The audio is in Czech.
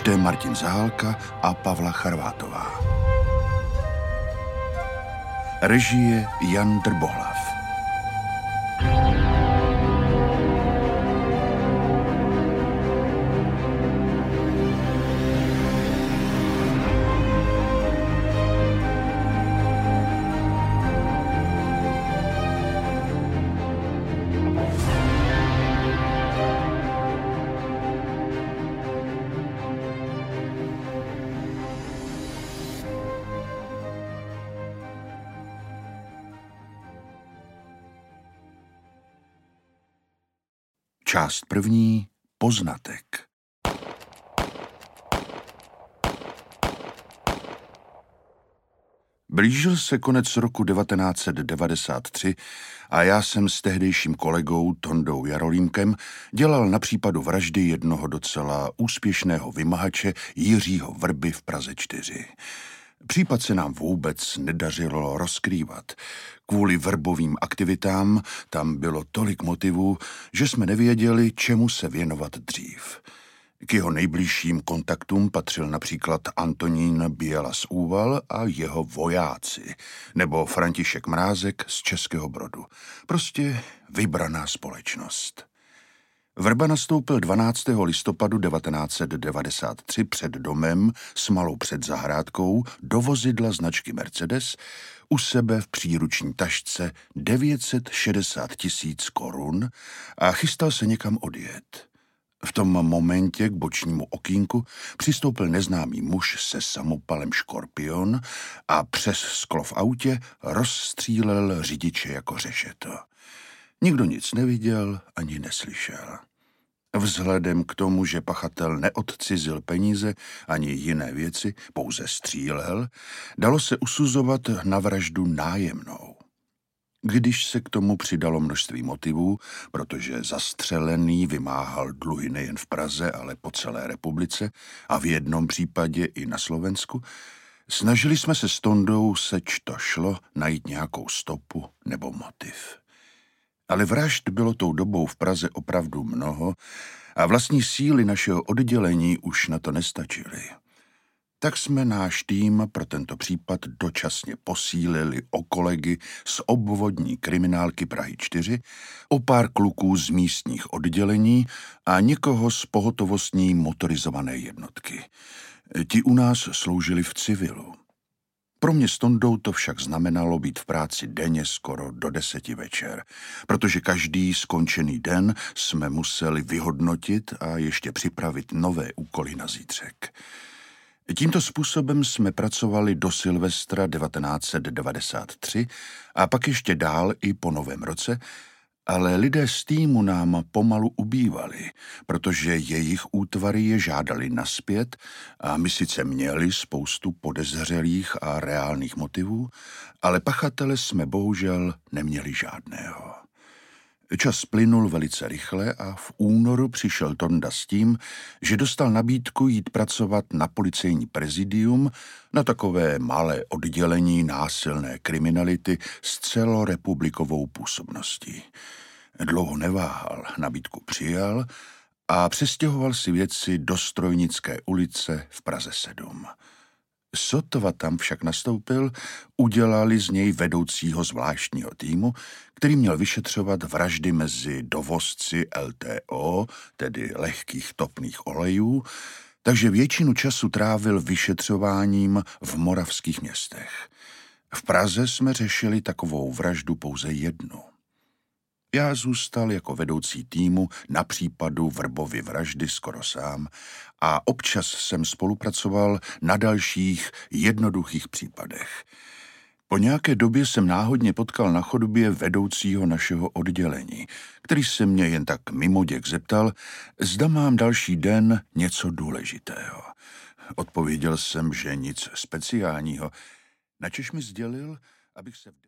Čte Martin Zahálka a Pavla Charvátová. Režie Jan Drbohlav. Část první. Poznatek. Blížil se konec roku 1993 a já jsem s tehdejším kolegou Tondou Jarolímkem dělal na případu vraždy jednoho docela úspěšného vymahače Jiřího Vrby v Praze 4. Případ se nám vůbec nedařilo rozkrývat. Kvůli vrbovým aktivitám tam bylo tolik motivů, že jsme nevěděli, čemu se věnovat dřív. K jeho nejbližším kontaktům patřil například Antonín Běla z Úval a jeho vojáci, nebo František Mrázek z Českého Brodu. Prostě vybraná společnost. Vrba nastoupil 12. listopadu 1993 před domem s malou předzahrádkou do vozidla značky Mercedes, u sebe v příruční tašce 960 000 korun a chystal se někam odjet. V tom momentě k bočnímu okýnku přistoupil neznámý muž se samopalem Škorpion a přes sklo v autě rozstřílel řidiče jako řešeto. Nikdo nic neviděl ani neslyšel. Vzhledem k tomu, že pachatel neodcizil peníze ani jiné věci, pouze střílel, dalo se usuzovat na vraždu nájemnou. Když se k tomu přidalo množství motivů, protože zastřelený vymáhal dluhy nejen v Praze, ale po celé republice a v jednom případě i na Slovensku, snažili jsme se s Tondou, seč to šlo, najít nějakou stopu nebo motiv. Ale vražd bylo tou dobou v Praze opravdu mnoho a vlastní síly našeho oddělení už na to nestačily. Tak jsme náš tým pro tento případ dočasně posílili o kolegy z obvodní kriminálky Prahy 4, o pár kluků z místních oddělení a někoho z pohotovostní motorizované jednotky. Ti u nás sloužili v civilu. Pro mě s Tondou to však znamenalo být v práci denně skoro do 10 večer, protože každý skončený den jsme museli vyhodnotit a ještě připravit nové úkoly na zítřek. Tímto způsobem jsme pracovali do Silvestra 1993 a pak ještě dál i po Novém roce, ale lidé z týmu nám pomalu ubývali, protože jejich útvary je žádali nazpět a my sice měli spoustu podezřelých a reálných motivů, ale pachatele jsme bohužel neměli žádného. Čas plynul velice rychle a v únoru přišel Tonda s tím, že dostal nabídku jít pracovat na policejní prezidium, na takové malé oddělení násilné kriminality s celorepublikovou působností. Dlouho neváhal, nabídku přijal a přestěhoval si věci do Strojnické ulice v Praze 7. Sotva tam však nastoupil, udělali z něj vedoucího zvláštního týmu, který měl vyšetřovat vraždy mezi dovozci LTO, tedy lehkých topných olejů, takže většinu času trávil vyšetřováním v moravských městech. V Praze jsme řešili takovou vraždu pouze jednu. Já zůstal jako vedoucí týmu na případu Vrbovy vraždy skoro sám a občas jsem spolupracoval na dalších jednoduchých případech. Po nějaké době jsem náhodně potkal na chodbě vedoucího našeho oddělení, který se mě jen tak mimoděk zeptal, zda mám další den něco důležitého. Odpověděl jsem, že nic speciálního, načež mi sdělil, abych se